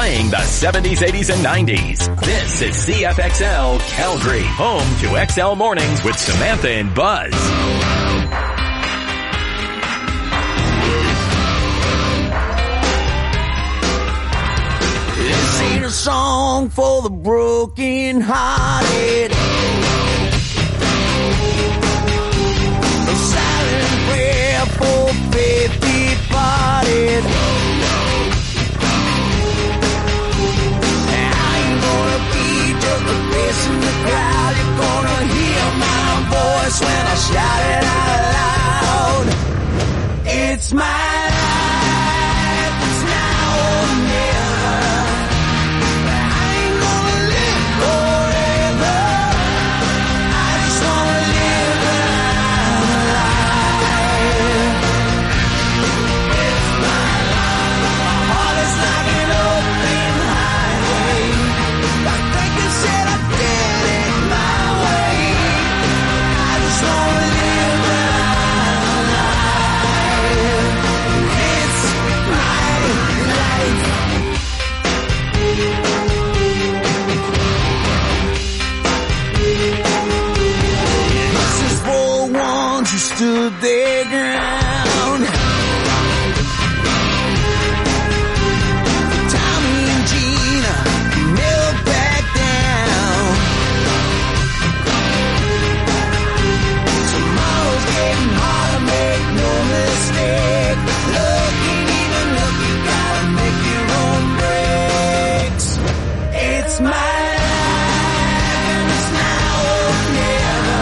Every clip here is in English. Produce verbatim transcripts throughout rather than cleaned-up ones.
Playing the seventies, eighties, and nineties. This is C F X L Calgary, home to X L Mornings with Samantha and Buzz. This ain't a song for the broken hearted. A silent prayer for faith departed. I ain't gonna be just a face in the crowd. You're gonna hear my voice when I shout it out loud. It's my life, it's now or never. Stood their ground. Tommy and Gina never back down. Tomorrow's getting harder, make no mistake. Look, ain't even look, you gotta make your own breaks. It's my life and it's now or never.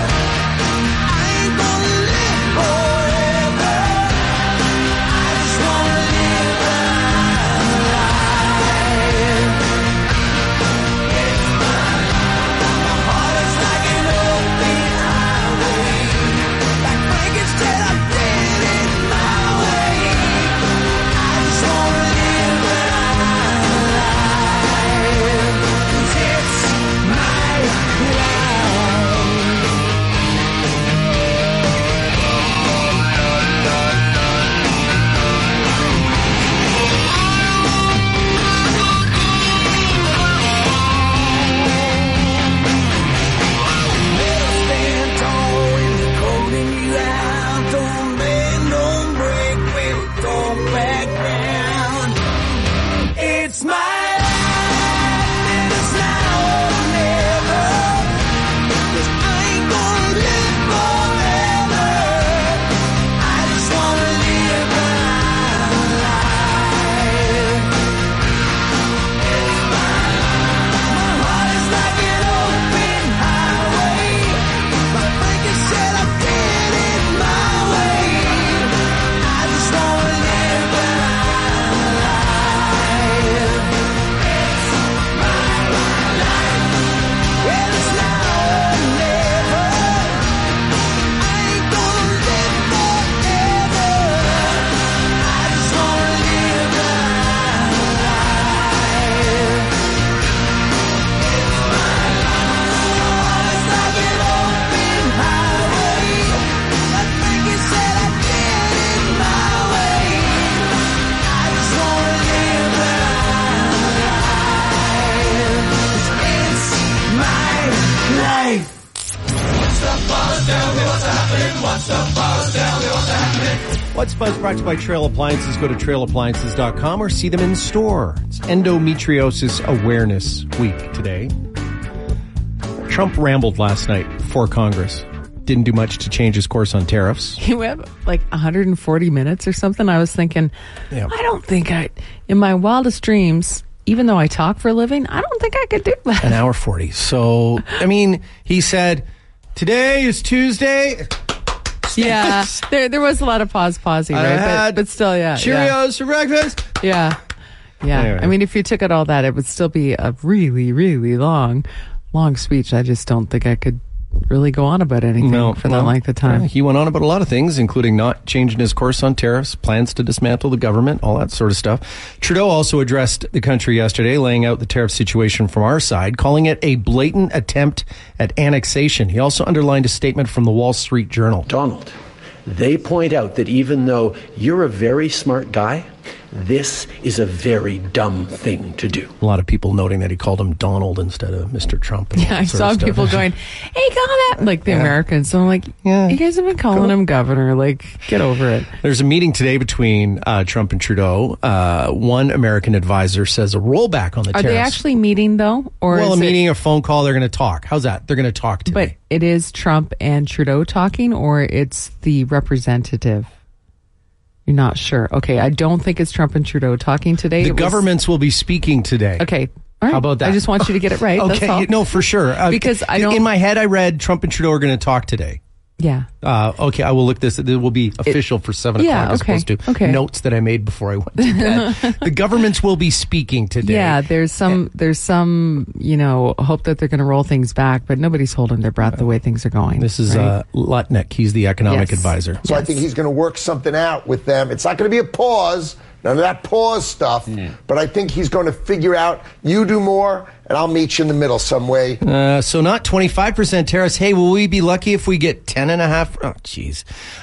What's Buzz brought to you by Trail Appliances. Go to trail appliances dot com or see them in store. It's Endometriosis Awareness Week today. Trump rambled last night before Congress. Didn't do much to change his course on tariffs. He went like one hundred forty minutes or something. I was thinking, yeah. I don't think I, in my wildest dreams, even though I talk for a living, I don't think I could do that. An hour forty. So, I mean, he said, today is Tuesday. Yeah, there there was a lot of pause, pausing, right? But, but still, yeah. Cheerios yeah. for breakfast. Yeah, yeah. Anyway. I mean, if you took out all that, it would still be a really, really long, long speech. I just don't think I could really go on about anything no, for that no. length of time. Yeah, he went on about a lot of things, including not changing his course on tariffs, plans to dismantle the government, all that sort of stuff. Trudeau also addressed the country yesterday, laying out the tariff situation from our side, calling it a blatant attempt at annexation. He also underlined a statement from the Wall Street Journal. Donald, they point out that even though you're a very smart guy, this is a very dumb thing to do. A lot of people noting that he called him Donald instead of Mister Trump. Yeah, I saw people going, hey, got it, like the yeah. Americans. So I'm like, yeah. you guys have been calling him governor. Like, get over it. There's a meeting today between uh, Trump and Trudeau. Uh, one American advisor says a rollback on the Are tariffs. Are they actually meeting, though? Or well, is a meeting, it... a phone call, they're going to talk. How's that? They're going to talk today. But it is Trump and Trudeau talking, or it's the representative? You're not sure. Okay, I don't think it's Trump and Trudeau talking today. The it governments was... will be speaking today. Okay. All right. How about that? I just want you to get it right. Okay, That's all. No, for sure. Uh, because I don't... In my head, I read Trump and Trudeau are going to talk today. Yeah. Uh, okay, I will look this. It will be official it, for seven yeah, o'clock as okay, opposed to okay. notes that I made before I went to bed. The governments will be speaking today. Yeah, there's some, there's some, you know, hope that they're going to roll things back, but nobody's holding their breath the way things are going. This is right? uh, Lutnick. He's the economic yes. advisor. So yes. I think he's going to work something out with them. It's not going to be a pause. None of that pause stuff. Mm. But I think he's going to figure out, you do more, and I'll meet you in the middle some way. Uh, so not twenty-five percent tariffs. Hey, will we be lucky if we get ten and a half? Oh, jeez.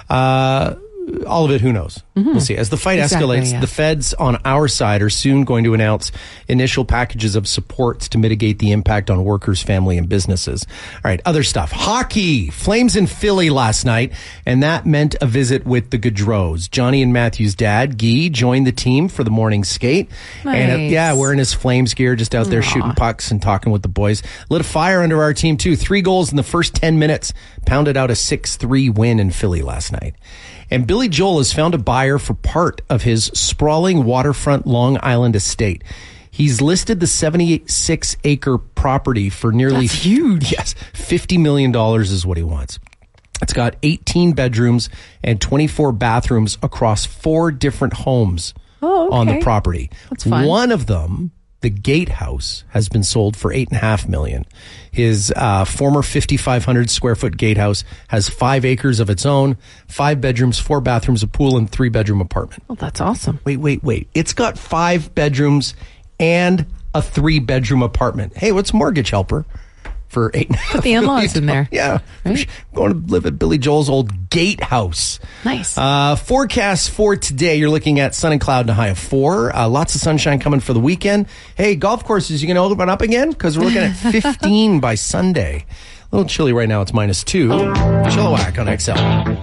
Uh, all of it, who knows? Mm-hmm. We'll see. As the fight exactly, escalates, yeah. the feds on our side are soon going to announce initial packages of supports to mitigate the impact on workers, family, and businesses. All right, other stuff. Hockey. Flames in Philly last night, and that meant a visit with the Gaudreaus. Johnny and Matthew's dad, Guy, joined the team for the morning skate. Nice. And uh, yeah, wearing his Flames gear, just out there Aww. shooting pucks and talking with the boys. Lit a fire under our team, too. Three goals in the first ten minutes. Pounded out a six three win in Philly last night. And Billy Joel has found a buyer for part of his sprawling waterfront Long Island estate. He's listed the seventy-six acre property for nearly... That's huge. Yes, fifty million dollars is what he wants. It's got eighteen bedrooms and twenty-four bathrooms across four different homes oh, okay. on the property. That's fun. One of them, the gatehouse, has been sold for eight and a half million. His uh, former fifty-five hundred square foot gatehouse has five acres of its own, five bedrooms, four bathrooms, a pool, and three bedroom apartment. Oh, that's awesome. Wait, wait, wait. It's got five bedrooms and a three bedroom apartment. Hey, what's Mortgage Helper? For eight and a half Put the in-laws in there. Yeah. Right? Going to live at Billy Joel's old gatehouse. Nice. Uh, forecast for today, you're looking at sun and cloud and a high of four. Uh, lots of sunshine coming for the weekend. Hey, golf courses, you going to open up again? Because we're looking at fifteen by Sunday. A little chilly right now. It's minus two. Chilliwack on X L.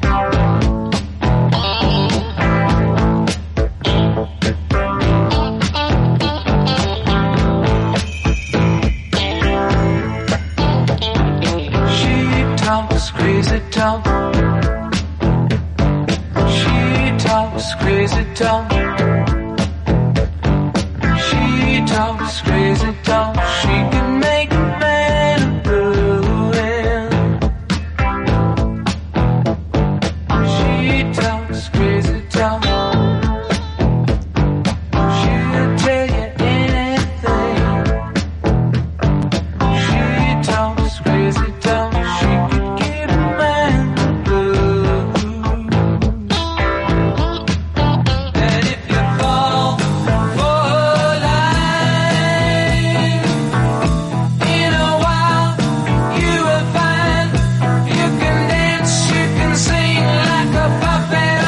Crazy talk. She talks crazy talk. She talks crazy talk. She can make a man ruin. She talks crazy talk. She'll tell you anything. She talks crazy talk. She can Puppet.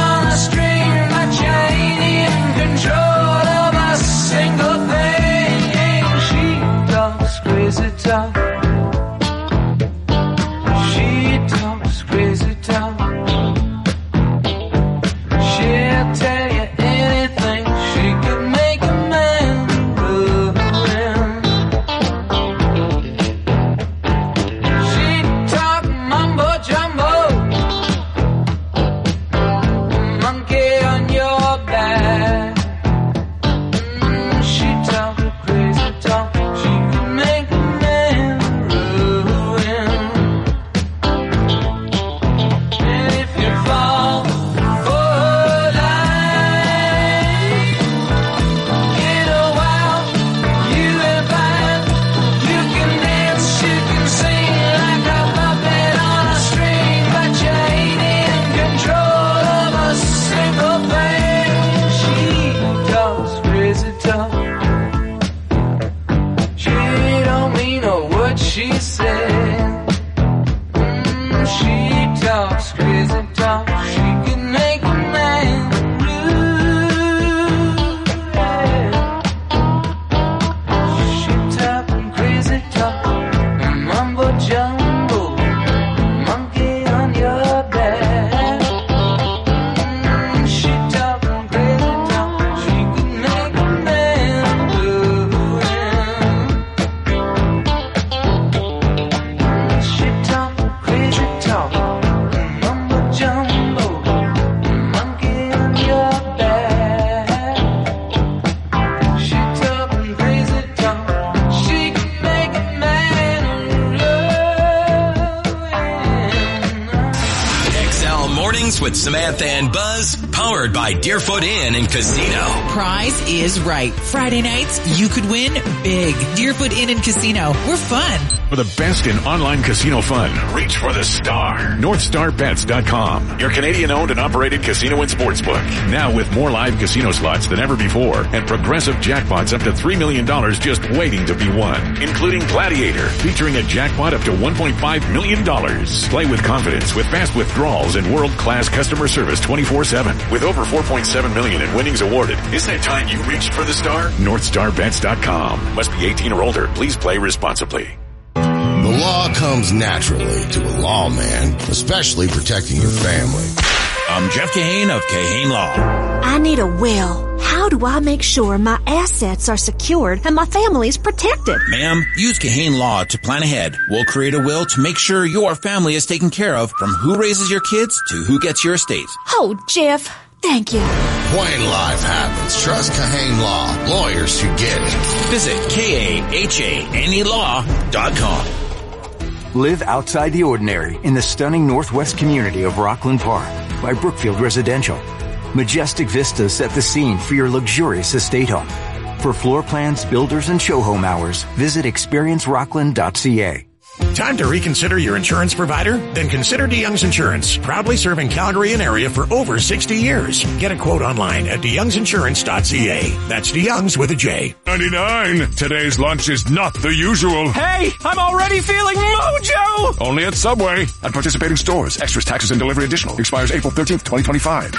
Mornings with Samantha and Buzz, powered by Deerfoot Inn and Casino. Prize is right. Friday nights, you could win big. Deerfoot Inn and Casino. We're fun. For the best in online casino fun, reach for the star. North Star Bets dot com, your Canadian-owned and operated casino and sportsbook. Now with more live casino slots than ever before and progressive jackpots up to three million dollars just waiting to be won, including Gladiator, featuring a jackpot up to one point five million dollars. Play with confidence with fast withdrawals and world-class customer service twenty-four seven. With over four point seven million dollars in winnings awarded, isn't it time you reached for the star? North Star Bets dot com. Must be eighteen or older. Please play responsibly. The law comes naturally to a lawman, especially protecting your family. I'm Jeff Kahane of Kahane Law. I need a will. How do I make sure my assets are secured and my family's protected? Ma'am, use Kahane Law to plan ahead. We'll create a will to make sure your family is taken care of, from who raises your kids to who gets your estate. Oh, Jeff, thank you. When life happens, trust Kahane Law. Lawyers who get it. Visit K A H A N E law dot com. Live outside the ordinary in the stunning northwest community of Rockland Park by Brookfield Residential. Majestic vistas set the scene for your luxurious estate home. For floor plans, builders, and show home hours, visit experience rockland dot c a. Time to reconsider your insurance provider? Then consider DeYoung's Insurance, proudly serving Calgary and area for over sixty years. Get a quote online at de youngs insurance dot c a. That's DeYoung's with a J. ninety-nine. Today's lunch is not the usual. Hey, I'm already feeling mojo! Only at Subway. At participating stores. Extras, taxes, and delivery additional. Expires April thirteenth, twenty twenty-five.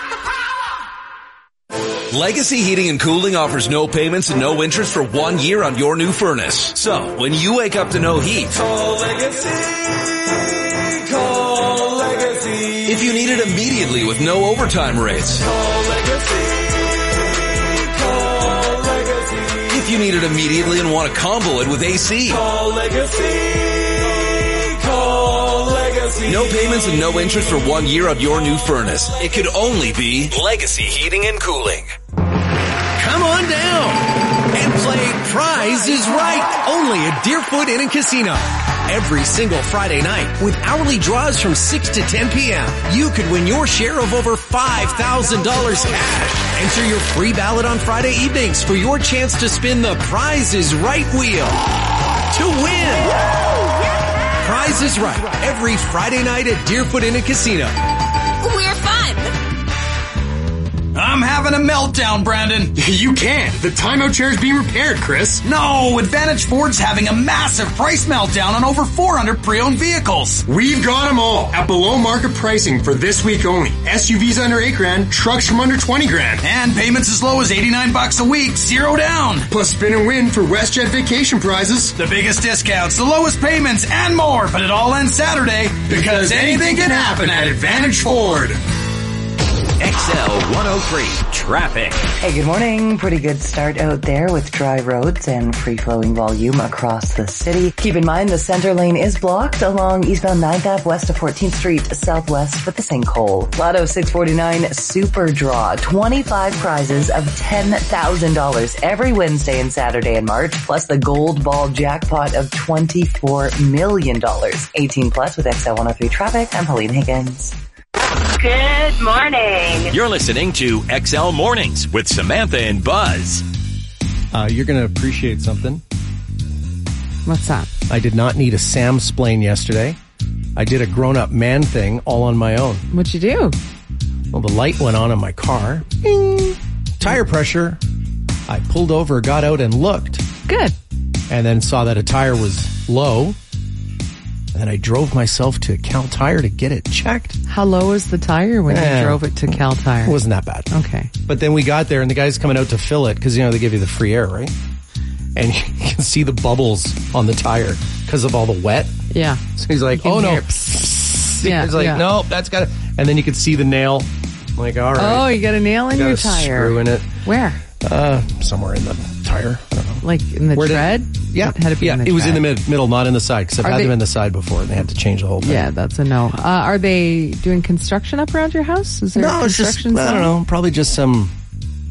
Legacy Heating and Cooling offers no payments and no interest for one year on your new furnace. So, when you wake up to no heat, call Legacy, call Legacy. If you need it immediately with no overtime rates, call Legacy, call Legacy. If you need it immediately and want to combo it with A C, call Legacy, call Legacy. No payments and no interest for one year on your new furnace. It could only be Legacy Heating and Cooling. Come on down and play Prize is Right, only at Deerfoot Inn and Casino. Every single Friday night with hourly draws from six to ten p.m. You could win your share of over five thousand dollars cash. Enter your free ballot on Friday evenings for your chance to spin the Prize is Right wheel to win. Prize is Right, every Friday night at Deerfoot Inn and Casino. We're fun. I'm having a meltdown, Brandon. You can't. The timeout chair is being repaired, Chris. No, Advantage Ford's having a massive price meltdown on over four hundred pre-owned vehicles. We've got them all at below market pricing for this week only. S U Vs under eight grand, trucks from under twenty grand. And payments as low as eighty-nine bucks a week, zero down. Plus spin and win for WestJet vacation prizes. The biggest discounts, the lowest payments, and more. But it all ends Saturday because anything can happen at Advantage Ford. X L one oh three Traffic. Hey, good morning. Pretty good start out there with dry roads and free-flowing volume across the city. Keep in mind the center lane is blocked along eastbound ninth Avenue west of fourteenth Street southwest with the sinkhole. Lotto six forty-nine Super Draw. twenty-five prizes of ten thousand dollars every Wednesday and Saturday in March, plus the gold ball jackpot of twenty-four million dollars. eighteen plus with X L one oh three Traffic. I'm Pauline Higgins. Good morning. You're listening to X L Mornings with Samantha and Buzz. Uh, you're going to appreciate something. What's that? I did not need a Sam-splain yesterday. I did a grown-up man thing all on my own. What'd you do? Well, the light went on in my car. Bing! Tire pressure. I pulled over, got out, and looked. Good. And then saw that a tire was low. And then I drove myself to Cal Tire to get it checked. How low is the tire when eh, you drove it to Cal Tire? It wasn't that bad. Okay. But then we got there, and the guy's coming out to fill it, because, you know, they give you the free air, right? And you can see the bubbles on the tire because of all the wet. Yeah. So he's like, oh, no. Yeah, he's like, yeah. no, that's got to... And then you could see the nail. I'm like, all right. Oh, you got a nail in got your a tire. Screw in it. Where? Uh, somewhere in the tire. I don't know. Like in the Where tread? Did, yeah. It had to be yeah, in the it was tread. in the mid, middle, not in the side, because I've Are had they, them in the side before, and they had to change the whole thing. Yeah, that's a no. Uh, are they doing construction up around your house? Is there no, it's just, I don't know, probably just some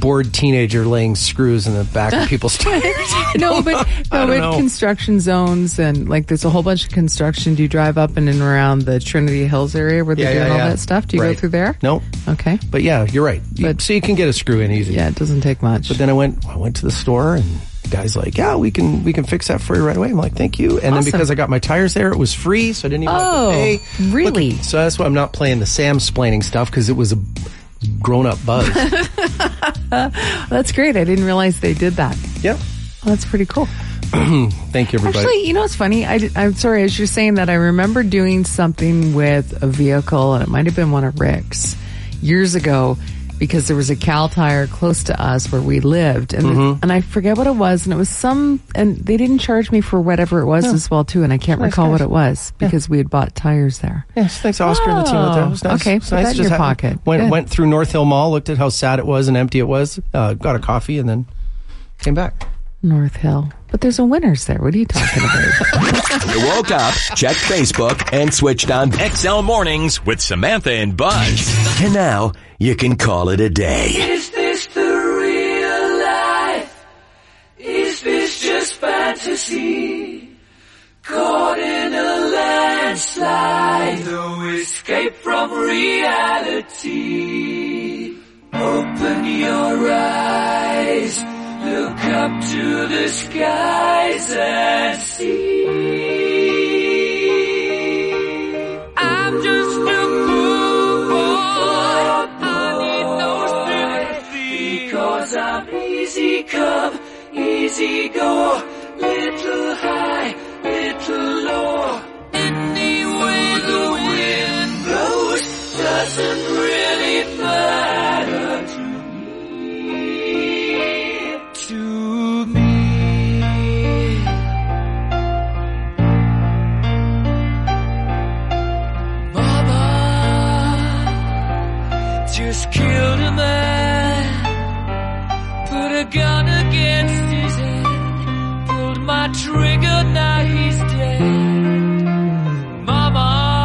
bored teenager laying screws in the back of people's tires. No, but no, but know. construction zones and like there's a whole bunch of construction. Do you drive up and in around the Trinity Hills area where they're Yeah, doing yeah, all yeah. that stuff? Do you Right. go through there? No. Okay. But yeah, you're right. You, But- so you can get a screw in easy. Yeah, it doesn't take much. But then I went, I went to the store and the guy's like, yeah, we can, we can fix that for you right away. I'm like, thank you. And Awesome. then because I got my tires there, it was free, so I didn't even Oh, have to pay. really? Look, so that's why I'm not playing the Sam-splaining stuff because it was a grown-up buzz. That's great. I didn't realize they did that. Yep. Well, that's pretty cool. Thank you, everybody. Actually, you know what's funny? I, I'm sorry, as you're saying that, I remember doing something with a vehicle, and it might have been one of Rick's, years ago, because there was a Cal Tire close to us where we lived, and Mhm. and I forget what it was, and it was some, and they didn't charge me for whatever it was No. as well, too, and I can't Nice recall guys. what it was, because we had bought tires there. Yes, thanks, Oscar and the team out there. It was nice. Okay, It was put nice that in just your having- pocket. Went, Good. went through North Hill Mall, looked at how sad it was and empty it was, uh, got a coffee, and then came back. North Hill. But there's a Winners there. What are you talking about? You woke up, checked Facebook, and switched on X L Mornings with Samantha and Buzz. And now you can call it a day. Is this the real life? Is this just fantasy? Caught in a landslide, no escape from reality. Open your eyes, look up to the skies and see. I'm just a poor boy, I need no sympathy, because I'm easy come, easy go, little high, little low. Any way the wind blows doesn't really matter to me, to me. Mama just killed a man, put a gun against his head, pulled my trigger, now he's dead. Mama,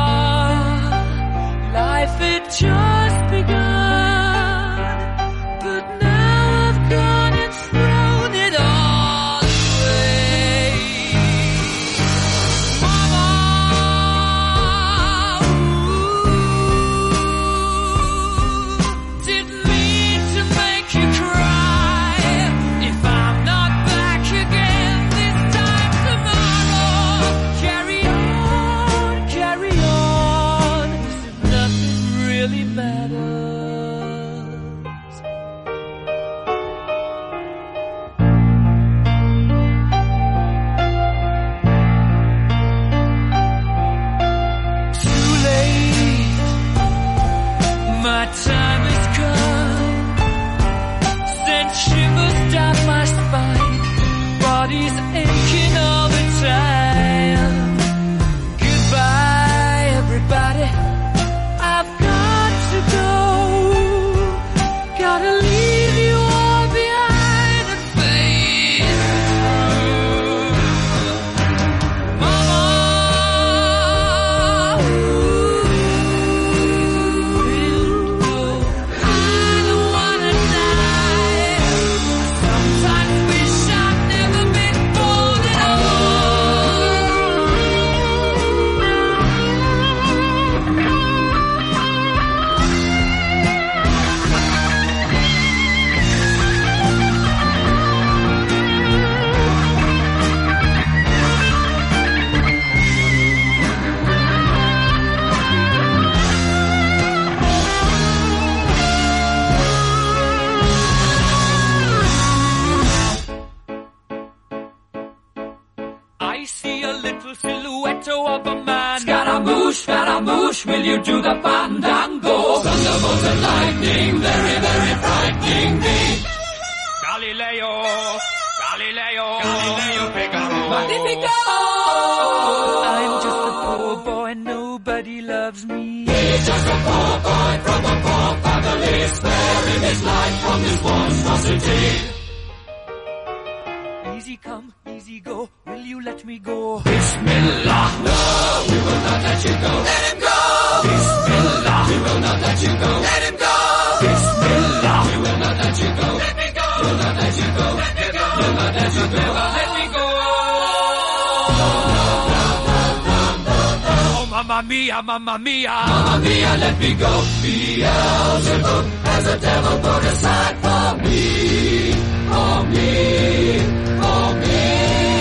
life had just begun, but now I've gone and thrown it all away. Mama, ooh, didn't mean to make you cry. If I'm not back again this time tomorrow, carry on, carry on, as if nothing really matters. Too late, my time has come, sent shivers down my spine, body's aching all the time. Goodbye, everybody, I've got to go, gotta leave you all behind and face through. Mama, I don't wanna die. Sometimes wish I'd never been born at I see a little silhouette of a man. Scaramouche, Scaramouche, will you do the fandango? Thunderbolt and lightning, very, very frightening me. Galileo, Galileo, Galileo Figaro. Magnifico! I'm just a poor boy, nobody loves me. He's just a poor boy from a poor family, sparing his life from this monstrosity. Easy come, easy go, will you let me go? Bismillah, no, we will not let you go. Let him go! Bismillah, we will not let you go. Let him go! Bismillah, we will not let you go. Let Mamma mia, mamma mia. Mamma mia, let me go. Beelzebub has a devil put aside for me, for me, for me.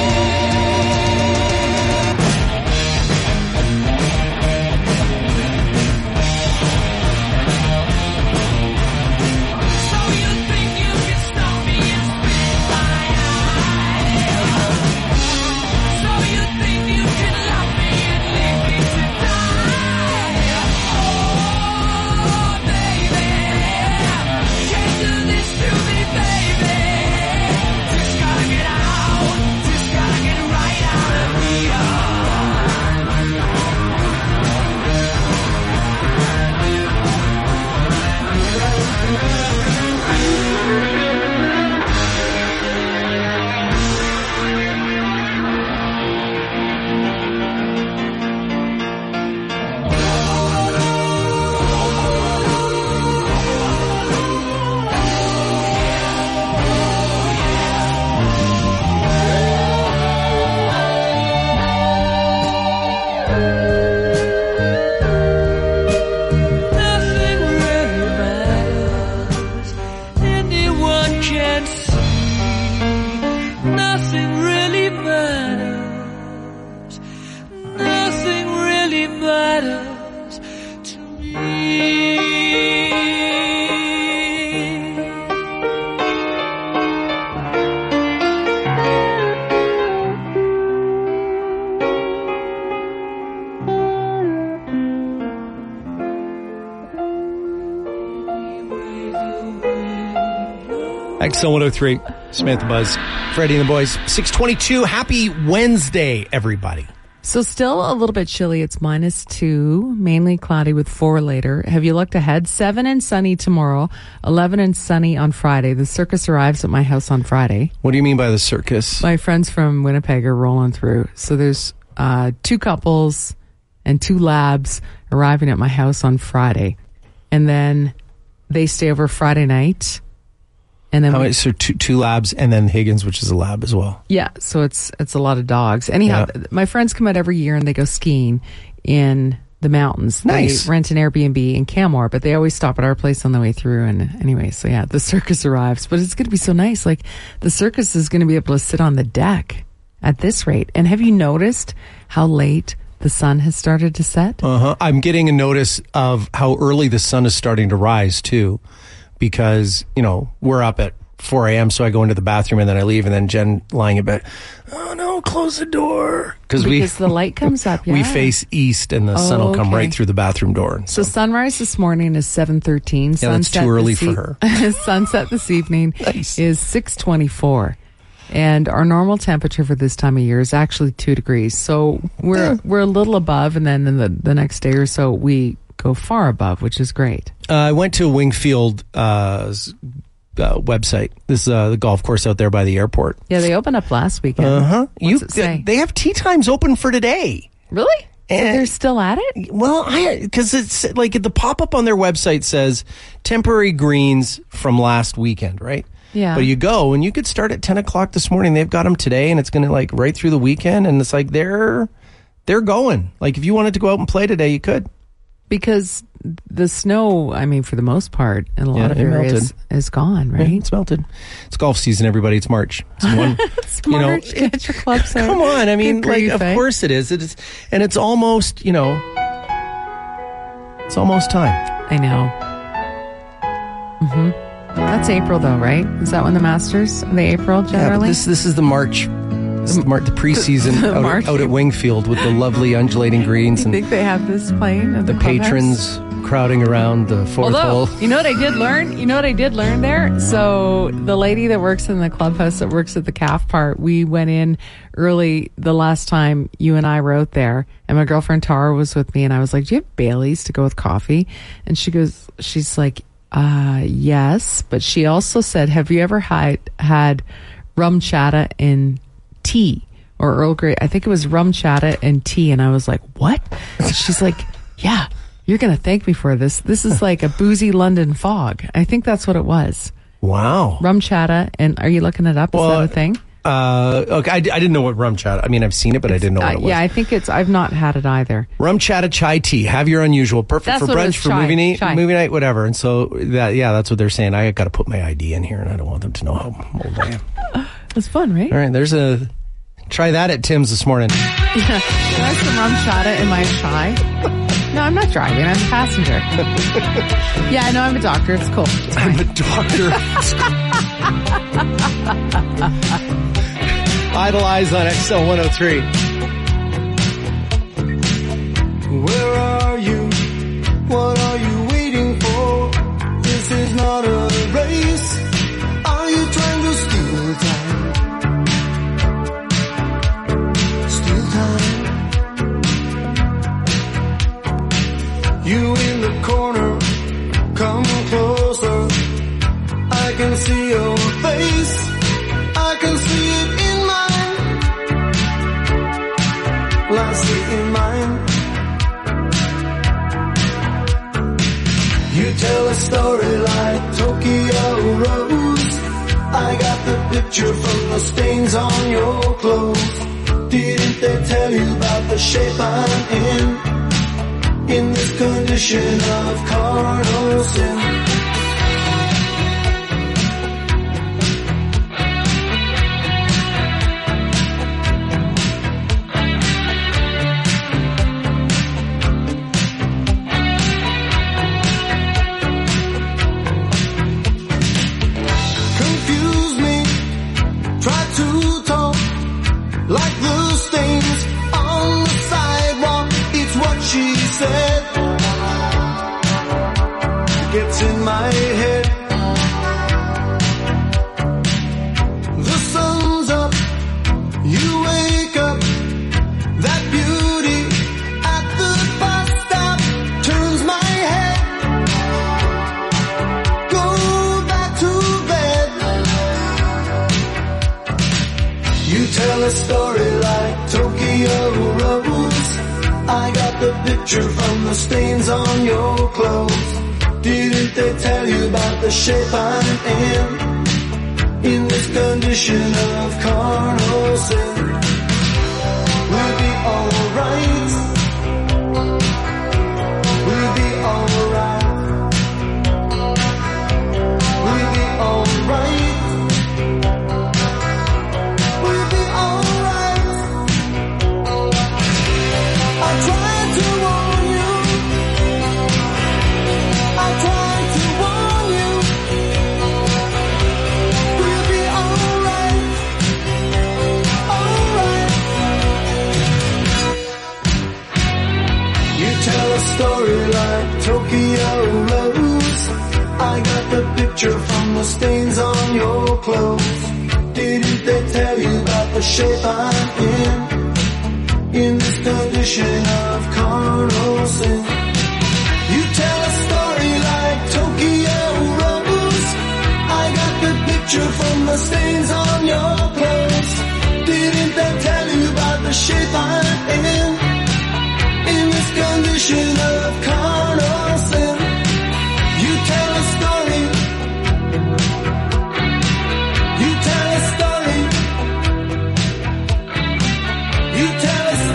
X L one oh three, Samantha Buzz, Freddie and the boys. six twenty-two, happy Wednesday, everybody. So still a little bit chilly. It's minus two, mainly cloudy with four later. Have you looked ahead? Seven and sunny tomorrow, eleven and sunny on Friday. The circus arrives at my house on Friday. What do you mean by the circus? My friends from Winnipeg are rolling through. So there's uh, two couples and two labs arriving at my house on Friday. And then they stay over Friday night. And then How we, many, so two, two labs and then Higgins, which is a lab as well. yeah, so it's it's a lot of dogs. Anyhow, Yeah. my friends come out every year and they go skiing in the mountains. Nice. They rent an Airbnb in Canmore, but they always stop at our place on the way through. And anyway, so yeah, the circus arrives. But it's going to be so nice. Like, the circus is going to be able to sit on the deck at this rate. And have you noticed how late the sun has started to set? Uh-huh. I'm getting a notice of how early the sun is starting to rise, too. Because, you know, we're up at four a.m., so I go into the bathroom and then I leave, and then Jen lying in bed, oh no, close the door. Because we, the light comes up, yeah. we face east and the Oh, sun will come okay. right through the bathroom door. So sunrise this morning is seven thirteen. Yeah, that's too early for her. Sunset this evening Nice. is six twenty-four. And our normal temperature for this time of year is actually two degrees. So we're Yeah. we're a little above, and then in the, the next day or so, we go far above, which is great. Uh, I went to Wingfield uh, uh, website. This is uh, the golf course out there by the airport. Yeah, they opened up last weekend. Uh-huh. What's You, it say? They have tee times open for today. Really? And They're still at it? Well, I because it's like the pop-up on their website says temporary greens from last weekend, right? Yeah. But you go and you could start at ten o'clock this morning. They've got them today, and it's going to like right through the weekend, and it's like they're they're going. Like if you wanted to go out and play today, you could. Because the snow, I mean, for the most part, in a lot Yeah, of it areas, melted. is gone, Yeah, right? it's melted. It's golf season, everybody. It's March. It's one, It's March. Get your clubs out. come on. I mean, Good like, grief, of eh? course it is. It is, and it's almost, you know, it's almost time. I know. Mm-hmm. That's April, though, right? Is that when the Masters? Are they April Yeah, but generally? this this is the March, this is the, Mar- the preseason The out, March. at, out at Wingfield with the lovely undulating greens you and think they have this playing at the, the clubhouse? patrons crowding around the fourth Although, hole. you know what I did learn? You know what I did learn there? So the lady that works in the clubhouse that works at the calf part, we went in early the last time you and I were out there, and my girlfriend Tara was with me, and I was like, do you have Bailey's to go with coffee? And she goes, she's like, uh, yes. But she also said, have you ever had, had rum chata in tea? Or Earl Grey? I think it was rum chata and tea. And I was like, what? She's like, yeah. You're going to thank me for this. This is like a boozy London fog. I think that's what it was. Wow. Rum chata. And are you looking it up? Is Well, that a thing? Uh, okay, I, I didn't know what rum chata. I mean, I've seen it, but I didn't know what Uh, it was. yeah, I think it's. I've not had it either. Rum chata chai tea. Have your unusual. Perfect That's for what it brunch, was, for chai, movie night, chai. movie night, whatever. And so that, yeah, that's what they're saying. I got to put my I D in here, and I don't want them to know how old I am. It's fun, right? All right, there's a. Try that at Tim's this morning. Yeah. Can I have some rum chata in my chai? No, I'm not driving. I'm a passenger. Yeah, no, I'm a doctor. It's cool. It's I'm a doctor. Idolize on X L one oh three. Where are you? What are you waiting for? This is not a race. Are you trying to steal time? Steal time. You in the corner, come closer. I can see your face. I can see it in mine. Well, I see it in mine. You tell a story like Tokyo Rose. I got the picture from the stains on your clothes. Didn't they tell you about the shape I'm in? In this condition of carnal sin. Confuse me, try to talk like the stains on the sidewalk. It's what she said. It gets in my head. The sun's up, you wake up. That beauty at the bus stop turns my head. Go back to bed. You tell a story like Tokyo Rose. I got the picture from the stains on your clothes. Didn't they tell you about the shape I'm in? In this condition of carnal sin. We'll be alright. We'll be alright. We'll be alright. We'll be alright. I tried to warn you. I tried to warn you. We'll be alright. Alright. You tell a story like Tokyo Rose. I got the picture from the stains on your clothes. Didn't they tell you about the shape I'm in? In this condition of carnal sin. You tell a story like Tokyo Rose. I got the picture from the stains on your clothes. Didn't they tell you about the shape I'm in? In this condition of carnal sin. You tell a story. You tell a story. You tell a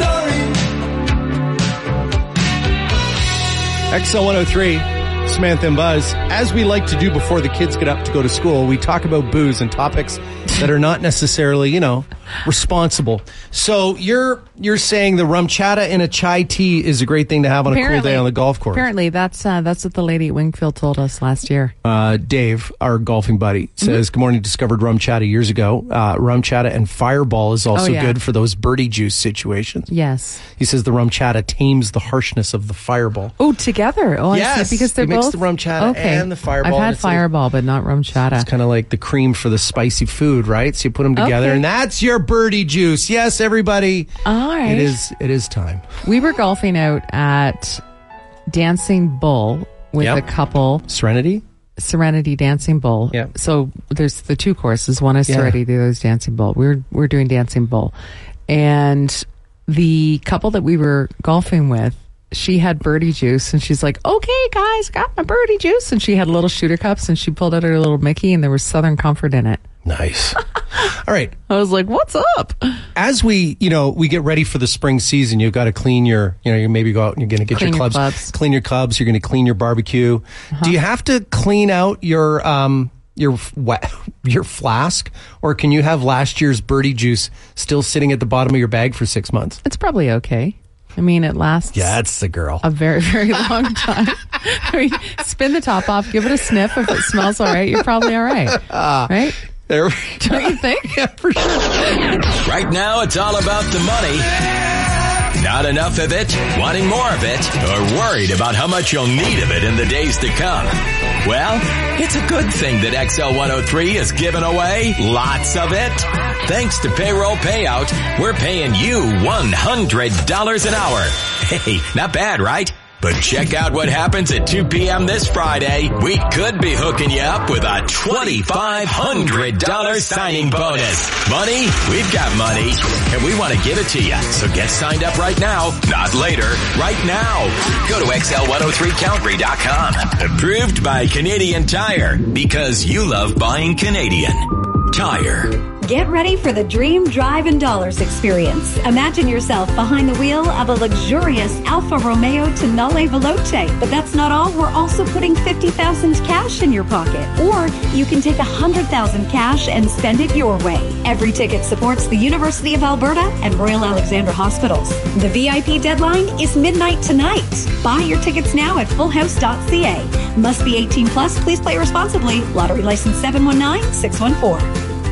story. X L one oh three, Samantha and Buzz. As we like to do before the kids get up to go to school, we talk about booze and topics that are not necessarily, you know, responsible. So you're you're saying the rum chata in a chai tea is a great thing to have on a cool day on the golf course. Apparently, that's uh, that's what the lady at Wingfield told us last year. Uh, Dave, our golfing buddy, says, mm-hmm. Good morning, discovered rum chata years ago. Uh, rum chata and Fireball is also oh, yeah. good for those birdie juice situations. Yes. He says the rum chata tames the harshness of the Fireball. Oh, together? Oh, yes, I see. Because they're he makes both... the rum chata okay. and the Fireball. I've had Fireball, like, but not rum chata. It's kind of like the cream for the spicy food, right? So you put them together, okay. and that's your birdie juice. Yes, everybody. All right. It is, it is time. We were golfing out at Dancing Bull with yep. a couple. Serenity? Serenity Dancing Bull. Yeah. So there's the two courses. One is yeah. Serenity, the other is Dancing Bull. We're we're doing Dancing Bull. And the couple that we were golfing with, she had birdie juice and she's like, okay, guys, got my birdie juice. And she had little shooter cups and she pulled out her little Mickey and there was Southern Comfort in it. Nice. All right. I was like, what's up? As we, you know, we get ready for the spring season, you've got to clean your, you know, you maybe go out and you're going to get Clean your your clubs, clubs. clean your clubs, you're going to clean your barbecue. Uh-huh. Do you have to clean out your, um, your, wa- your flask, or can you have last year's birdie juice still sitting at the bottom of your bag for six months? It's probably okay. I mean, it lasts Yeah, that's the girl. a very, very long time. I mean, spin the top off, give it a sniff. If it smells all right, you're probably all right. Right? There we Don't you think? Yeah, for sure. Right now, it's all about the money. Not enough of it, wanting more of it, or worried about how much you'll need of it in the days to come. Well, it's a good thing that X L one oh three is giving away lots of it. Thanks to Payroll Payout, we're paying you one hundred dollars an hour. Hey, not bad, right? But check out what happens at two p.m. this Friday. We could be hooking you up with a twenty-five hundred dollars signing bonus. Money? We've got money, and we want to give it to you. So get signed up right now, not later, right now. Go to X L one oh three Calgary dot com. Approved by Canadian Tire, because you love buying Canadian Tire. Get ready for the Dream Drive and Dollars experience. Imagine yourself behind the wheel of a luxurious Alfa Romeo Tonale Veloce. But that's not all. We're also putting fifty thousand dollars cash in your pocket. Or you can take one hundred thousand dollars cash and spend it your way. Every ticket supports the University of Alberta and Royal Alexandra Hospitals. The V I P deadline is midnight tonight. Buy your tickets now at full house dot c a. Must be eighteen plus. Please play responsibly. Lottery license seven one nine six one four.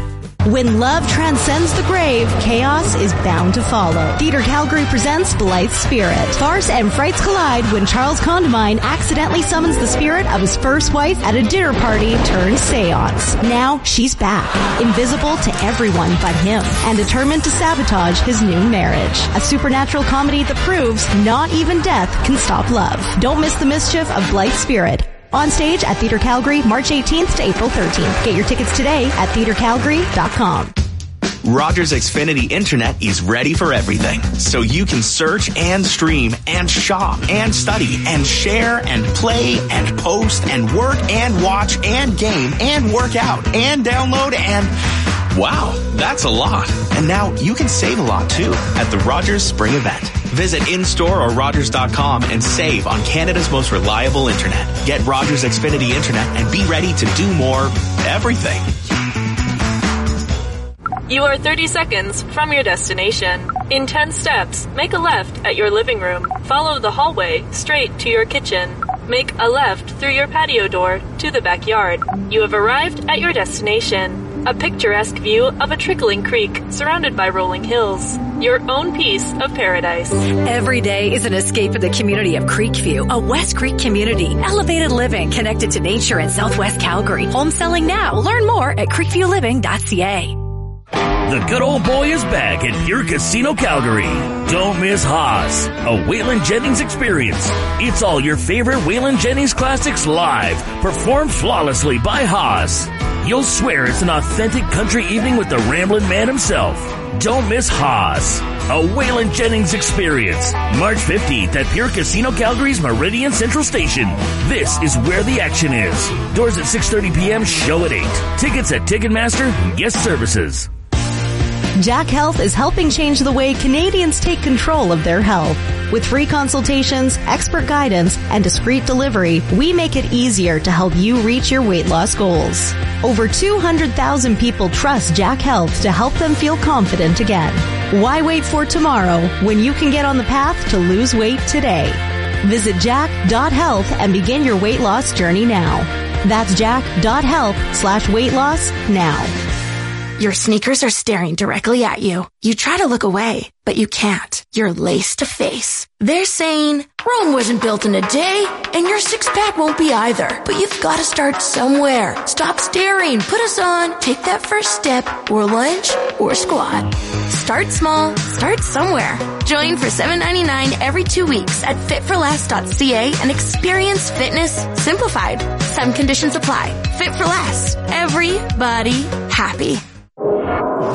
When love transcends the grave, chaos is bound to follow. Theatre Calgary presents Blythe Spirit. Farce and frights collide when Charles Condamine accidentally summons the spirit of his first wife at a dinner party turned seance. Now she's back, invisible to everyone but him, and determined to sabotage his new marriage. A supernatural comedy that proves not even death can stop love. Don't miss the mischief of Blythe Spirit. On stage at Theatre Calgary, March eighteenth to April thirteenth. Get your tickets today at theatre calgary dot com. Rogers Xfinity Internet is ready for everything, so you can search and stream and shop and study and share and play and post and work and watch and game and work out and download and... Wow, that's a lot. And now you can save a lot too at the Rogers Spring Event. Visit in-store or rogers dot com and save on Canada's most reliable internet. Get Rogers Xfinity Internet and be ready to do more everything. You are thirty seconds from your destination. In ten steps, make a left at your living room. Follow the hallway straight to your kitchen. Make a left through your patio door to the backyard. You have arrived at your destination. A picturesque view of a trickling creek surrounded by rolling hills. Your own piece of paradise. Every day is an escape in the community of Creekview, a West Creek community. Elevated living connected to nature in Southwest Calgary. Home selling now. Learn more at creekview living dot c a. The good old boy is back at Pure Casino Calgary. Don't miss Haas, a Waylon Jennings experience. It's all your favorite Waylon Jennings classics live, performed flawlessly by Haas. You'll swear it's an authentic country evening with the Ramblin' Man himself. Don't miss Haas, a Waylon Jennings experience. March fifteenth at Pure Casino Calgary's Meridian Central Station. This is where the action is. Doors at six thirty p.m., show at eight. Tickets at Ticketmaster and Guest Services. Jack Health is helping change the way Canadians take control of their health. With free consultations, expert guidance, and discreet delivery, we make it easier to help you reach your weight loss goals. Over two hundred thousand people trust Jack Health to help them feel confident again. Why wait for tomorrow when you can get on the path to lose weight today? Visit jack dot health and begin your weight loss journey now. That's jack dot health slash weight loss now. Your sneakers are staring directly at you. You try to look away, but you can't. You're lace to face. They're saying, Rome wasn't built in a day, and your six-pack won't be either. But you've got to start somewhere. Stop staring. Put us on. Take that first step, or lunge, or squat. Start small. Start somewhere. Join for seven dollars and ninety-nine cents every two weeks at fit for less dot c a and experience fitness simplified. Some conditions apply. Fit for Less. Everybody happy.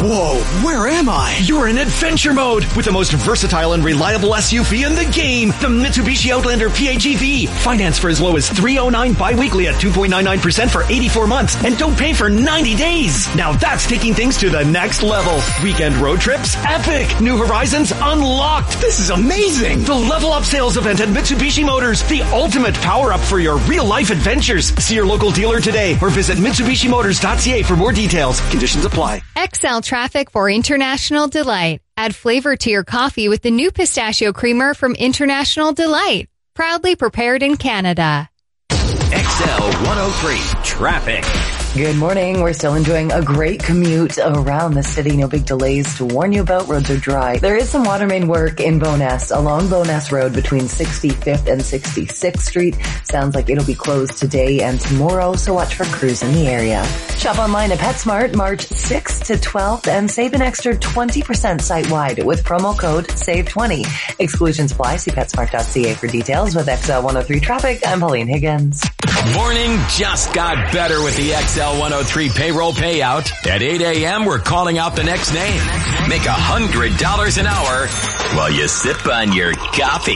Whoa, where am I? You're in adventure mode with the most versatile and reliable S U V in the game, the Mitsubishi Outlander P H E V. Finance for as low as three oh nine bi-weekly at two point nine nine percent for eighty-four months and don't pay for ninety days. Now that's taking things to the next level. Weekend road trips? Epic. New horizons unlocked. This is amazing. The Level Up sales event at Mitsubishi Motors, the ultimate power-up for your real-life adventures. See your local dealer today or visit Mitsubishi Motors dot C A for more details. Conditions apply. X L Traffic for International Delight. Add flavor to your coffee with the new pistachio creamer from International Delight. Proudly prepared in Canada. X L one oh three Traffic. Good morning. We're still enjoying a great commute around the city. No big delays to warn you about. Roads are dry. There is some water main work in Bowness along Bowness Road between sixty-fifth and sixty-sixth Street. Sounds like it'll be closed today and tomorrow, so watch for crews in the area. Shop online at PetSmart March sixth to twelfth and save an extra twenty percent site-wide with promo code save twenty. Exclusions apply. See PetSmart dot C A for details. With X L one oh three Traffic, I'm Pauline Higgins. Morning just got better with the X L one oh three payroll payout. At eight a.m., we're calling out the next name. Make one hundred dollars an hour while you sip on your coffee.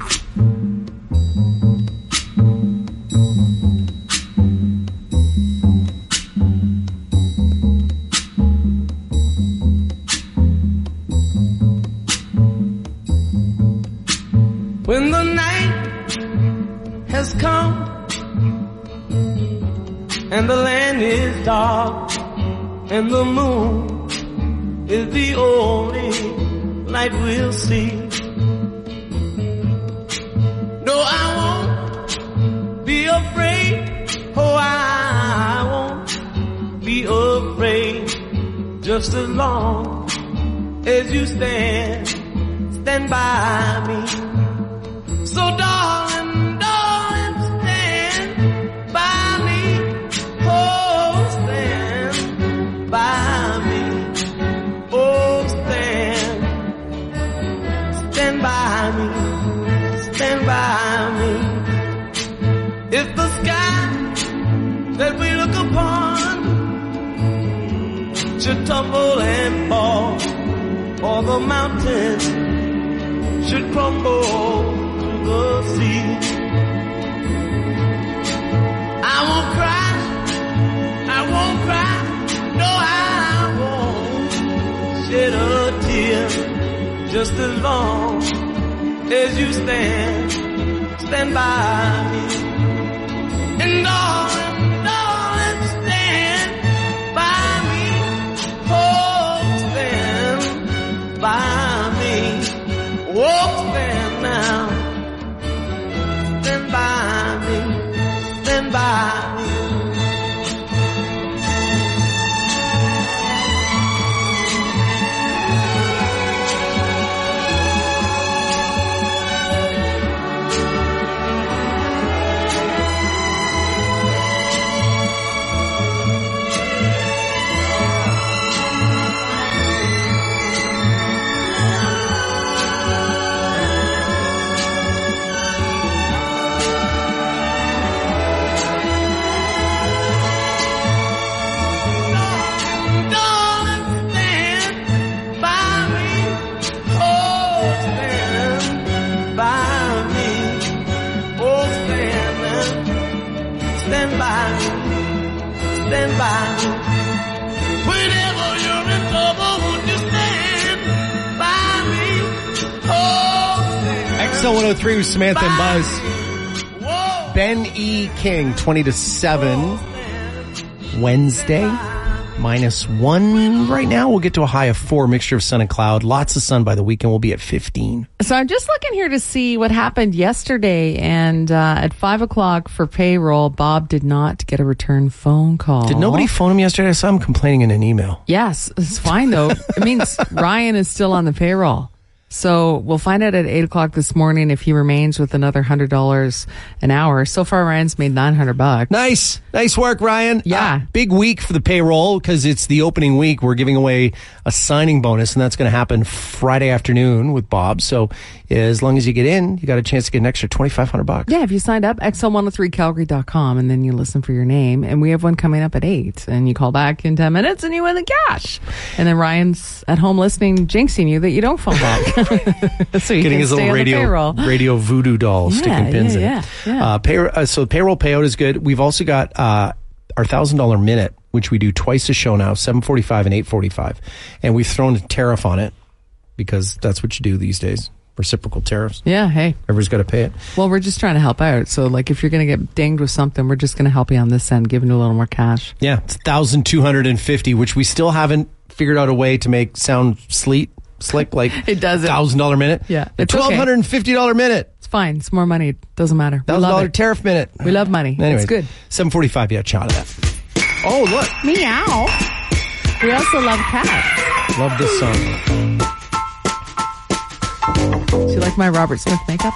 When the night has come and the land is dark and the moon is the only light we'll see. No, I won't be afraid. Oh, I won't be afraid. Just as long as you stand, stand by me. So darling, darling, stand by me. Oh, stand by me. Oh, stand. Stand by me. Stand by me. If the sky that we look upon should tumble and fall, or the mountains should crumble to the sea, I won't cry, I won't cry, no, I won't shed a tear, just as long as you stand, stand by me. And darling, darling, stand by me. Oh, stand by me. Oh, stand now. Stand by me. Stand by me. Stand by me. Whenever you're in trouble, won't you stand by me? Oh, stand X L one oh three with Samantha and Buzz. Whoa. Ben E. King, twenty to seven. Wednesday, minus one right now. We'll get to a high of four, mixture of sun and cloud. Lots of sun by the weekend. We'll be at fifteen. So I'm just looking here to see what happened yesterday. And uh, at five o'clock for payroll, Bob did not get a return phone call. Did nobody phone him yesterday? I saw him complaining in an email. Yes, it's fine though. It means Ryan is still on the payroll. So we'll find out at eight o'clock this morning if he remains with another one hundred dollars an hour. So far, Ryan's made nine hundred bucks. Nice. Nice work, Ryan. Yeah. Uh, big week for the payroll because it's the opening week. We're giving away a signing bonus, and that's going to happen Friday afternoon with Bob. So as long as you get in, you got a chance to get an extra twenty-five hundred bucks. Yeah, if you signed up, X L one oh three Calgary dot com, and then you listen for your name. And we have one coming up at eight. And you call back in ten minutes, and you win the cash. And then Ryan's at home listening, jinxing you that you don't phone back. So you Getting can his stay little on the radio payroll. radio voodoo doll, Yeah, sticking pins yeah, in yeah, it. yeah. Uh, pay, uh, so payroll payout is good. We've also got uh, our one thousand dollars minute, which we do twice a show now, seven forty-five and eight forty-five. And we've thrown a tariff on it because that's what you do these days. Reciprocal tariffs. Yeah, hey. Everybody's got to pay it. Well, we're just trying to help out. So, like, if you're going to get dinged with something, we're just going to help you on this end, giving you a little more cash. Yeah, it's one thousand two hundred fifty, which we still haven't figured out a way to make sound sleek, slick, like it does one thousand dollars minute. Yeah. A It's one thousand two hundred fifty dollars okay. minute. It's fine. It's more money. It doesn't matter. We one thousand love dollars it. tariff minute. We love money. Anyways, It's good. seven forty-five, yeah, shot of that. Oh, look. Meow. We also love cats. Love this song. Do you like my Robert Smith makeup?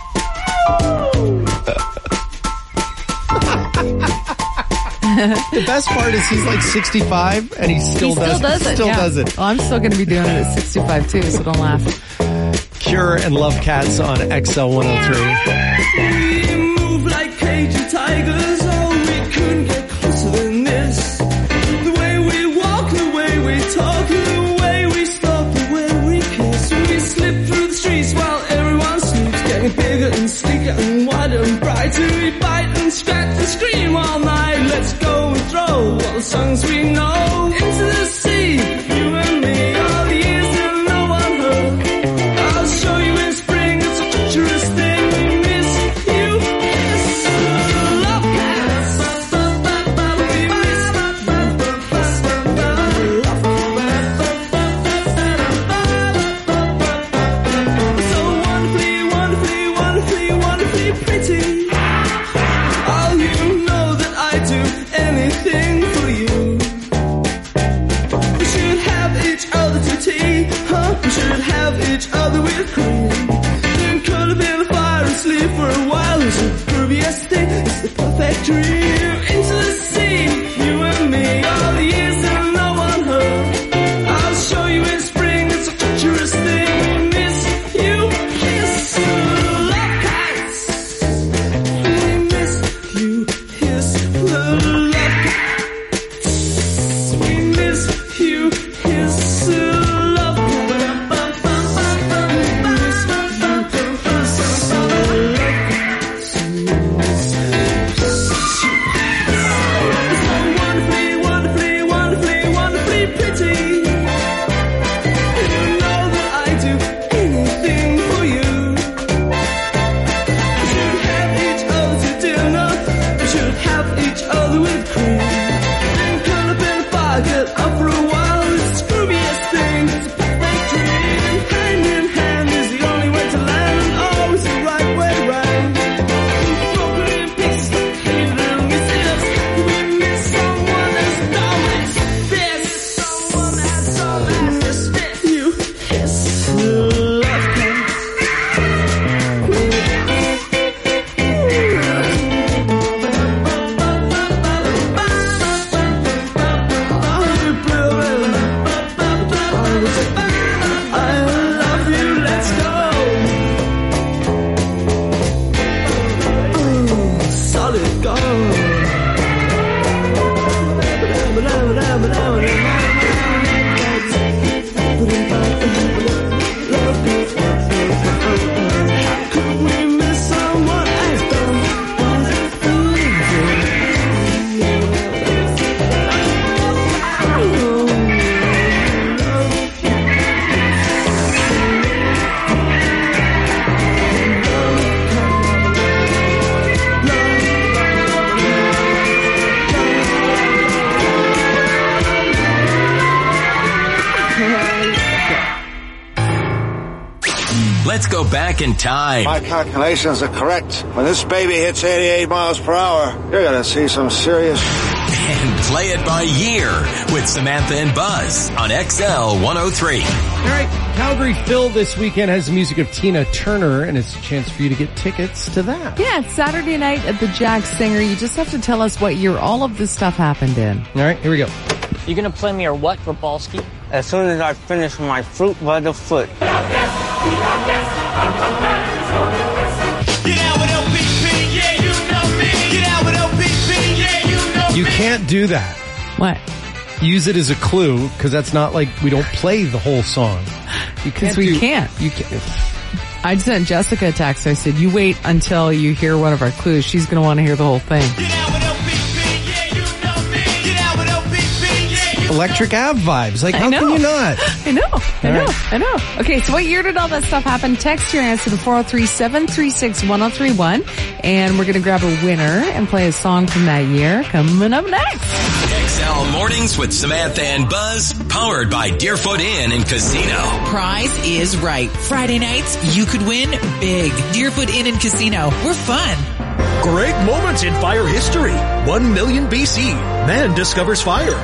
The best part is he's like sixty-five and he still, he still does, does it. Still yeah. does it. Well, I'm still going to be doing it at sixty-five too, so don't laugh. Cure and Love Cats on X L one oh three. We move like cagey tigers, oh, we couldn't get closer than this. The way we walk, the way we talk, the way we stalk, the way we kiss. We slip through the streets while everyone sleeps, getting bigger and sleeker and wider and brighter. We bite and scratch and scream all night. Let's go and throw all the songs we know into the sea. You and me, all the years that no one heard. I'll show you in spring, it's a treacherous thing. We miss you, kiss, love cats. We miss so wonderfully, wonderfully, wonderfully, wonderfully pretty. Oh, you know that I do anything for you. We should have each other to tea, huh? We should have each other with cream. Then curl up in the fire and sleep for a while. It's a groovy yesterday, it's the perfect dream. Into the sea, you and me, all the years that no one heard. I'll show you in spring, it's a treacherous thing. We miss you, kiss, love cats. We miss you, kiss, love cats. We miss you, kiss, love so wonderfully, wonderfully, wonderfully, wonderfully pretty. You know that I do anything for you. We should have each other to dinner. We should have each other with cream. Then curl up in the fire, get up for a while. It's the scroobiest thing, it's a perfect dream. Hand in hand is the only way to land, and always the right way round. Broken in pieces, hated and misses. We miss someone as always this. Someone as always this. You kiss, love cats. I love you, let's go. Ooh, solid gold. How could we miss someone as Let's go back in time. My calculations are correct. When this baby hits eighty-eight miles per hour, you're going to see some serious... And play it by year with Samantha and Buzz on X L one oh three. All right, Calgary Phil this weekend has the music of Tina Turner, and it's a chance for you to get tickets to that. Yeah, it's Saturday night at the Jack Singer. You just have to tell us what year all of this stuff happened in. All right, here we go. You gonna play me or what, Rapolsky? As soon as I finish my fruit by the foot. You can't do that. What? Use it as a clue, because that's not like we don't play the whole song. Because we do, can't. You can't. I sent Jessica a text. I said, you wait until you hear one of our clues. She's going to want to hear the whole thing. Electric Ave vibes. Like, how can you not? I know. I All know. right. I know. Okay, so what year did all that stuff happen? Text your answer to four oh three, seven three six, one oh three one. And we're going to grab a winner and play a song from that year. Coming up next. X L Mornings with Samantha and Buzz, powered by Deerfoot Inn and Casino. Prize is right. Friday nights, you could win big. Deerfoot Inn and Casino. We're fun. Great moments in fire history. One million B C. Man discovers fire.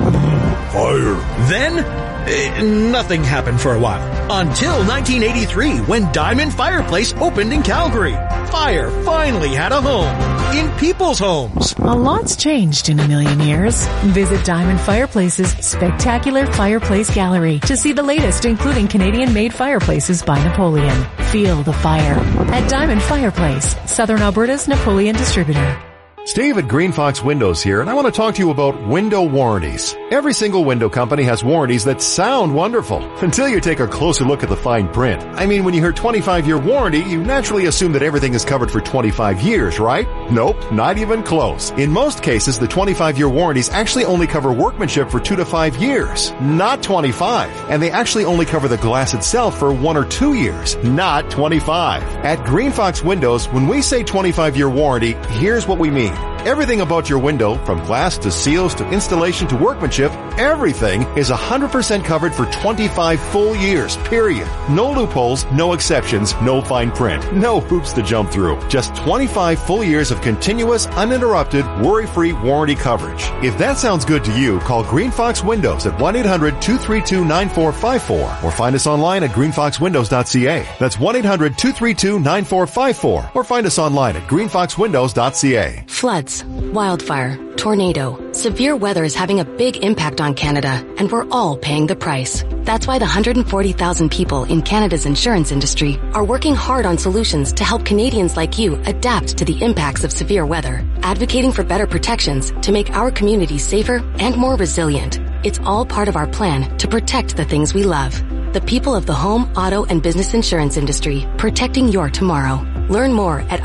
Fire. Then, eh, nothing happened for a while. Until nineteen eighty-three, when Diamond Fireplace opened in Calgary. Fire finally had a home. In people's homes. A lot's changed in a million years. Visit Diamond Fireplace's spectacular fireplace gallery to see the latest, including Canadian-made fireplaces by Napoleon. Feel the fire at Diamond Fireplace, Southern Alberta's Napoleon distributor. Steve at Green Fox Windows here, and I want to talk to you about window warranties. Every single window company has warranties that sound wonderful, until you take a closer look at the fine print. I mean, when you hear twenty-five year warranty, you naturally assume that everything is covered for twenty-five years, right? Nope, not even close. In most cases, the twenty-five year warranties actually only cover workmanship for two to five years, not twenty-five. And they actually only cover the glass itself for one or two years, not twenty-five. At Green Fox Windows, when we say twenty-five year warranty, here's what we mean. Everything about your window, from glass to seals to installation to workmanship, everything is one hundred percent covered for twenty-five full years, period. No loopholes, no exceptions, no fine print, no hoops to jump through. Just twenty-five full years of continuous, uninterrupted, worry-free warranty coverage. If that sounds good to you, call Green Fox Windows at one eight hundred, two three two, nine four five four or find us online at green fox windows dot c a. That's one eight hundred, two three two, nine four five four or find us online at green fox windows dot c a. Floods, wildfire, tornado. Severe weather is having a big impact on Canada, and we're all paying the price. That's why the one hundred forty thousand people in Canada's insurance industry are working hard on solutions to help Canadians like you adapt to the impacts of severe weather, advocating for better protections to make our communities safer and more resilient. It's all part of our plan to protect the things we love. The people of the home, auto, and business insurance industry, protecting your tomorrow. Learn more at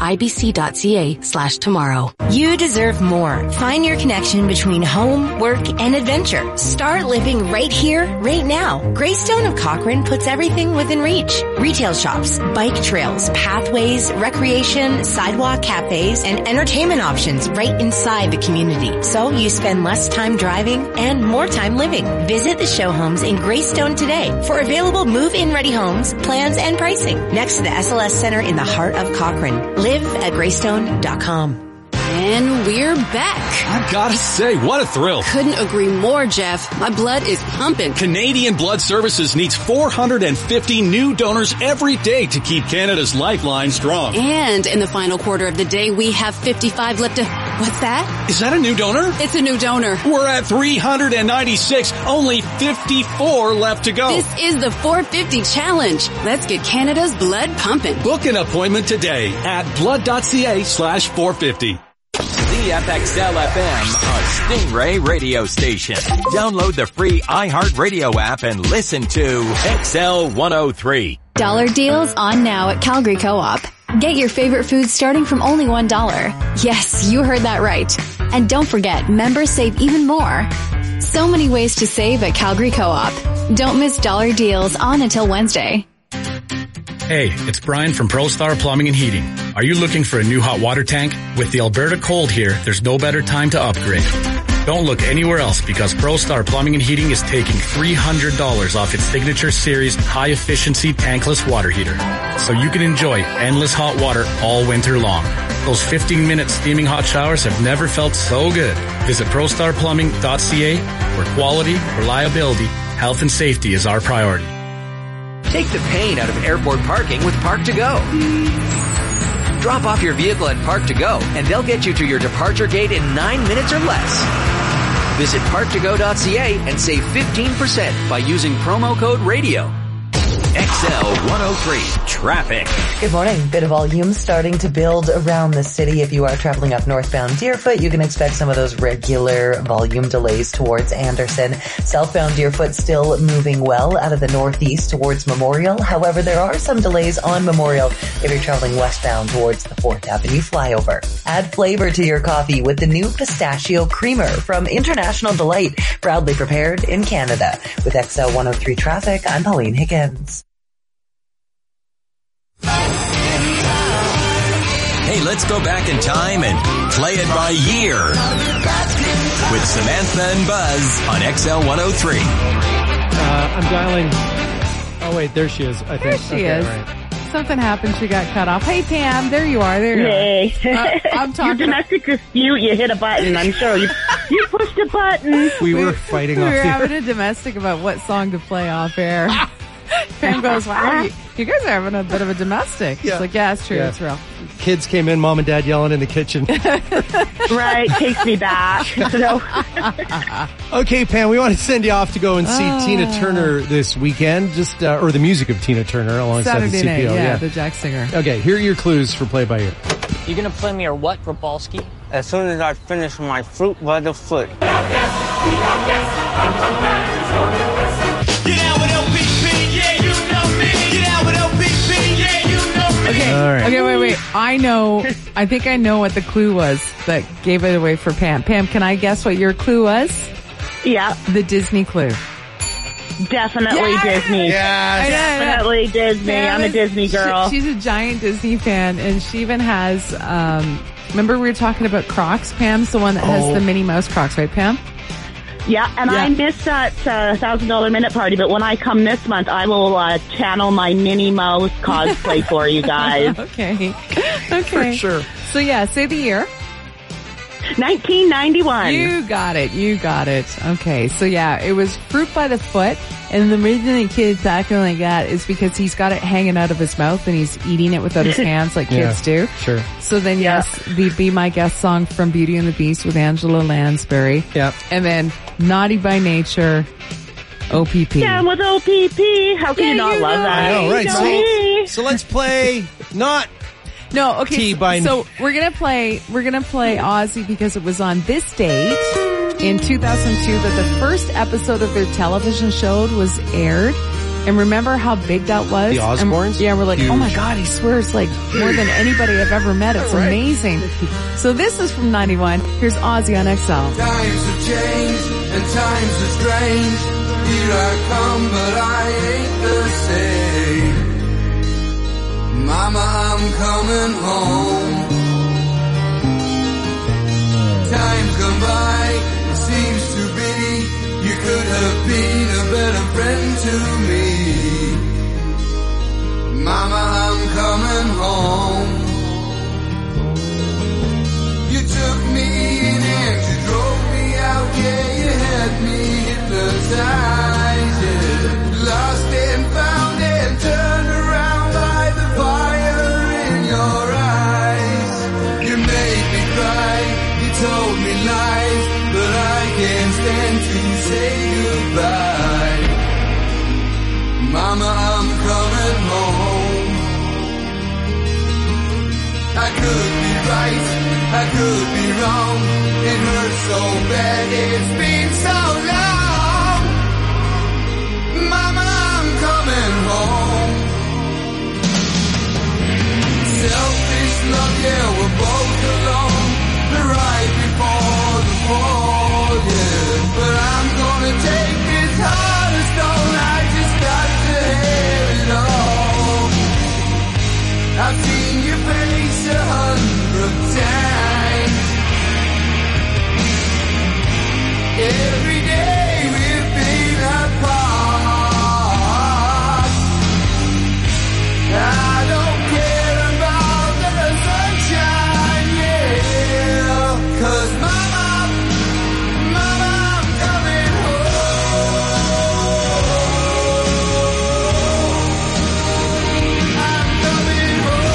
ibc.ca slash tomorrow. You deserve more. Find your connection between home, work, and adventure. Start living right here, right now. Greystone of Cochrane puts everything within reach. Retail shops, bike trails, pathways, recreation, sidewalk cafes, and entertainment options right inside the community. So you spend less time driving and more time living. Visit the show homes in Greystone today for available move-in ready homes, plans, and pricing. Next to the S L S Center in the heart of Cochrane. Live at greystone dot com. And we're back. I've got to say, what a thrill. Couldn't agree more, Jeff. My blood is pumping. Canadian Blood Services needs four hundred fifty new donors every day to keep Canada's lifeline strong. And in the final quarter of the day, we have fifty-five left to... What's that? Is that a new donor? It's a new donor. We're at three hundred ninety-six. Only fifty-four left to go. This is the four fifty challenge. Let's get Canada's blood pumping. Book an appointment today at blood.ca slash 450. Z F X L F M, a Stingray radio station. Download the free iHeartRadio app and listen to X L one oh three. Dollar deals on now at Calgary Co-op. Get your favorite foods starting from only one dollar. Yes, you heard that right. And don't forget, members save even more. So many ways to save at Calgary Co-op. Don't miss dollar deals on until Wednesday. Hey, it's Brian from ProStar Plumbing and Heating. Are you looking for a new hot water tank? With the Alberta cold here, there's no better time to upgrade. Don't look anywhere else because ProStar Plumbing and Heating is taking three hundred dollars off its Signature Series high-efficiency tankless water heater. So you can enjoy endless hot water all winter long. Those fifteen-minute steaming hot showers have never felt so good. Visit pro star plumbing dot c a where quality, reliability, health, and safety is our priority. Take the pain out of airport parking with Park to Go. Drop off your vehicle at Park to Go, and they'll get you to your departure gate in nine minutes or less. Visit park to go dot c a and save fifteen percent by using promo code RADIO. X L one oh three Traffic. Good morning. Bit of volume starting to build around the city. If you are traveling up northbound Deerfoot, you can expect some of those regular volume delays towards Anderson. Southbound Deerfoot still moving well out of the northeast towards Memorial. However, there are some delays on Memorial if you're traveling westbound towards the fourth Avenue flyover. Add flavor to your coffee with the new pistachio creamer from International Delight, proudly prepared in Canada. With X L one oh three Traffic, I'm Pauline Higgins. Hey, let's go back in time and play it by year with Samantha and Buzz on X L one oh three. Uh, I'm dialing. Oh, wait, there she is, I think. There she okay, is. Right. Something happened. She got cut off. Hey, Pam, there you are. There you Hey. are. Uh, I'm talking. Your domestic dispute, you hit a button, I'm sure. You you pushed a button. We were fighting We off were the having a domestic about what song to play off air. Pam goes, wow, you, you guys are having a bit of a domestic. Yeah. It's like, yeah, it's true. Yeah. It's real. Kids came in, mom and dad yelling in the kitchen. Right, takes me back. So. Okay, Pam, we want to send you off to go and see Oh. Tina Turner this weekend, just uh, or the music of Tina Turner alongside Saturday the C P O. night, yeah, yeah. the Jack Singer. Okay, here are your clues for play by ear. You gonna play me or what, Rabalski? As soon as I finish my fruit by the foot. Okay. All right. Okay, wait, wait. I know, I think I know what the clue was that gave it away for Pam. Pam, can I guess what your clue was? Yeah. The Disney clue. Definitely Yes! Disney. Yes. I know, I know. Definitely Disney. Pam I'm a is- Disney girl. she- she's a giant Disney fan, and she even has, um, remember we were talking about Crocs? Pam's the one that has Oh. the Minnie Mouse Crocs, right, Pam? Yeah, and Yeah. I missed that uh, one thousand dollars minute party, but when I come this month, I will uh, channel my Minnie Mouse cosplay for you guys. Okay. Okay. For sure. So yeah, say the year. nineteen ninety-one. You got it. You got it. Okay. So yeah, it was fruit by the foot. And the reason the kid's acting like that is because he's got it hanging out of his mouth and he's eating it without his hands like Yeah, kids do. Sure. So then yes, the Be My Guest song from Beauty and the Beast with Angela Lansbury. Yeah. And then Naughty by Nature, O P P. Yeah, with O P P. How can Yeah, you not you love know that? I know, right? You So, me. so let's play not No, okay. Tea by- So we're gonna play. We're gonna play Ozzy because it was on this date in two thousand two that the first episode of their television show was aired. And remember how big that was? The Osbournes? And, yeah, we're like, Huge. oh my god, he swears like more than anybody I've ever met. It's Right. amazing. So this is from ninety-one. Here's Ozzy on X L. Times have changed and times are strange. Here I come, but I ain't the same. Mama, I'm coming home. Time's gone by, it seems to be. You could have been a better friend to me. Mama, I'm coming home. You took me in and you drove me out, yeah, you had me hypnotized, yeah. Lost and found and turned around by the fire in your eyes. You made me cry, you told me lies, but I can't stand to say goodbye. Mama, I'm coming home. I could be right, I could be wrong. It hurts so bad, it's been so long. Mama, I'm coming home. Selfish love, yeah, we're both alone. Right before the fall, yeah. But I'm gonna take this heart of stone. I just got to have it all. I've seen your face a hundred times. Every day we've been apart. I don't care about the sunshine, yeah. 'Cause mama, mama, I'm coming home. I'm coming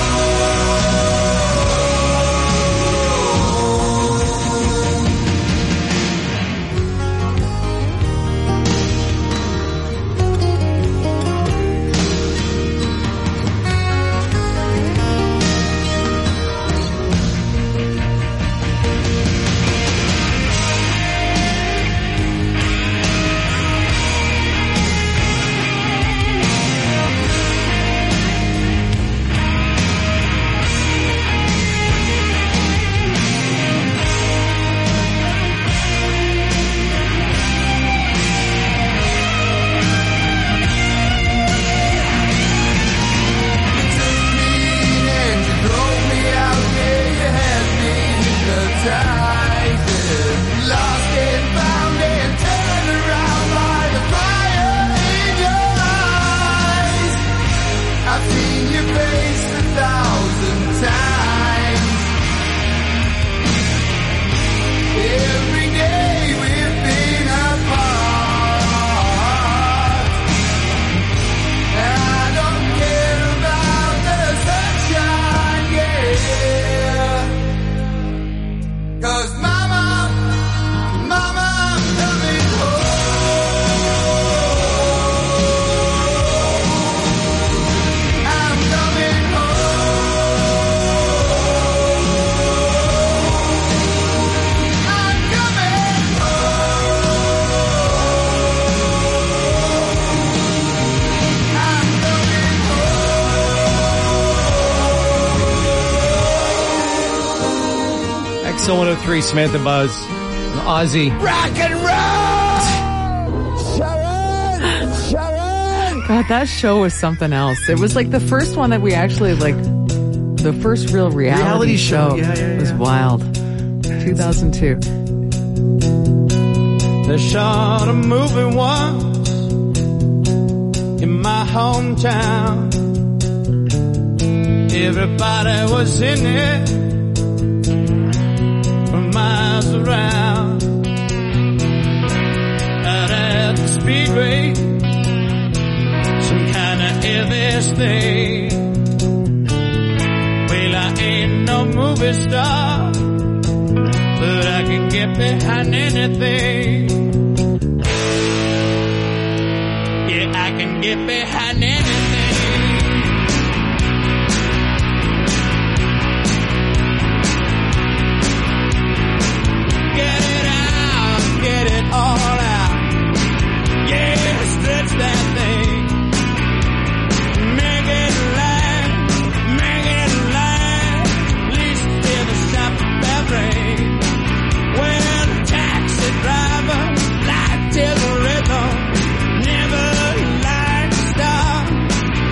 X one oh three, Samantha Buzz, and Ozzy. Rock and roll! Sharon! Sharon! God, that show was something else. It was like the first one that we actually, like, the first real reality, Reality show. show. Yeah, yeah, It was yeah. wild. two thousand two. They shot a movie once in my hometown. Everybody was in it from miles around. Out at the speedway, some kind of Elvis thing. Well, I ain't no movie star, but I can get behind anything. Yeah, I can get behind anything. Get it out, get it all out. Yeah, stretch that thing. Make it last, make it last. At least till the stop that rain. Well, taxi driver, light till the rhythm. Never like to stop.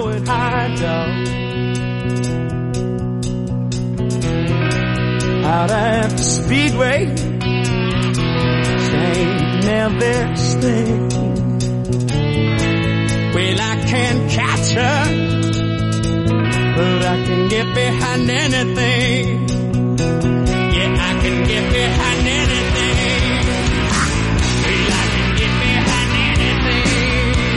blow it high, dog. Out at the Speedway, Saint Nevis thing. Well, I can't catch her, but I can get behind anything. Yeah, I can get behind anything. Well, I can get behind anything.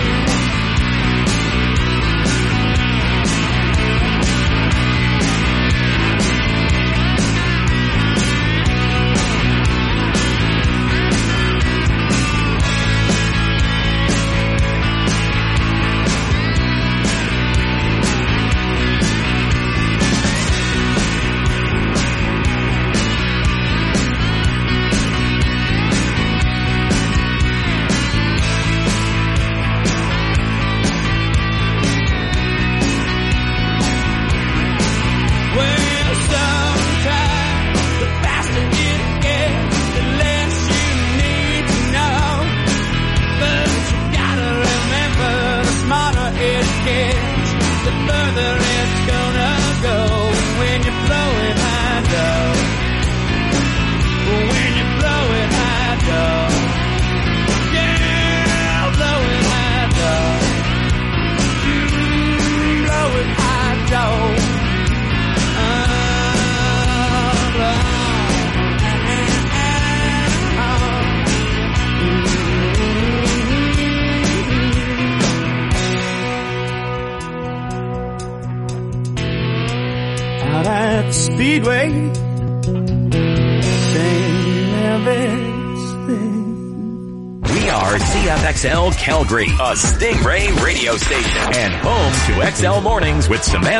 Speedway, we are C F X L Calgary, a Stingray radio station, and home to X L Mornings with Samantha